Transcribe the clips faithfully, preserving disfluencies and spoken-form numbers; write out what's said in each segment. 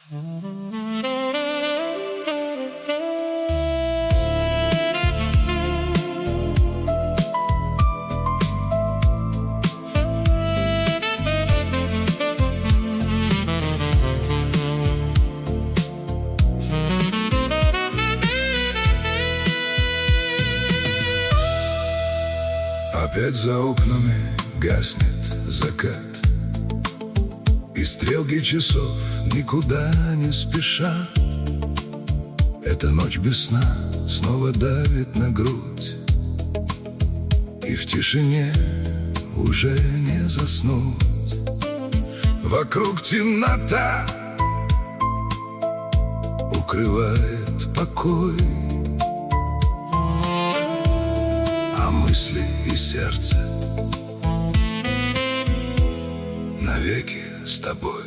Опять за окнами гаснет закат, и стрелки часов никуда не спешат. Эта ночь без сна снова давит на грудь, и в тишине уже не заснуть. Вокруг темнота укрывает покой, а мысли и сердце навеки с тобой.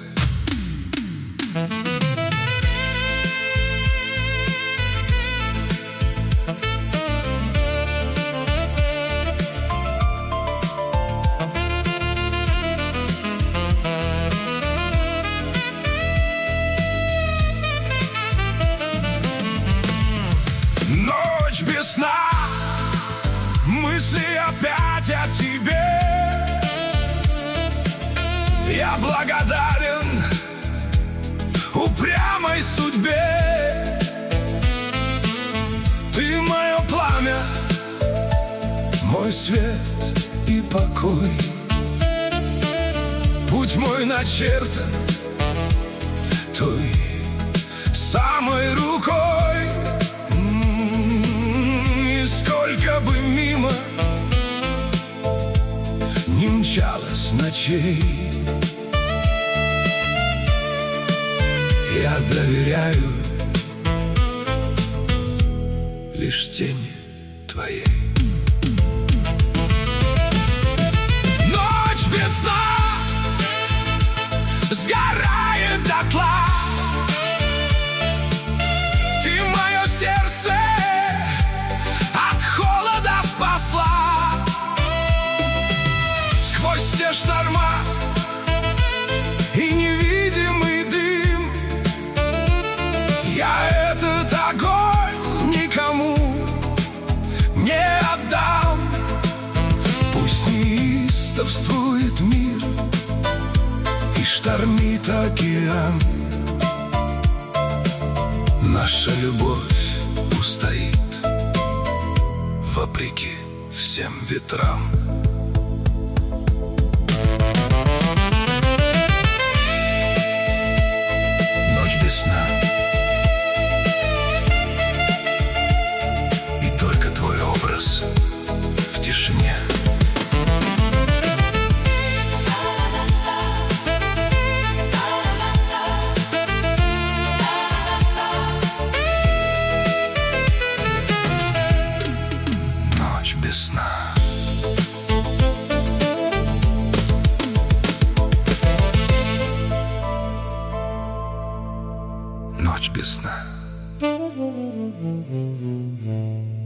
Ночь без сна, мысли опять о тебе. Я благодарен упрямой судьбе. Ты мое пламя, мой свет и покой. Путь мой начертан той самой рукой. И сколько бы мимо не мчалось ночей, я доверяю лишь тени твоей. Ночь без сна сгорает дотла. Ты мое сердце от холода спасла. Сквозь все шторма и невидимый дым я этот огонь никому не отдам. Пусть неистовствует мир и штормит океан, наша любовь устоит вопреки всем ветрам. Ночь без сна, и только твой образ в тишине. Ночь без сна. Ночь без сна.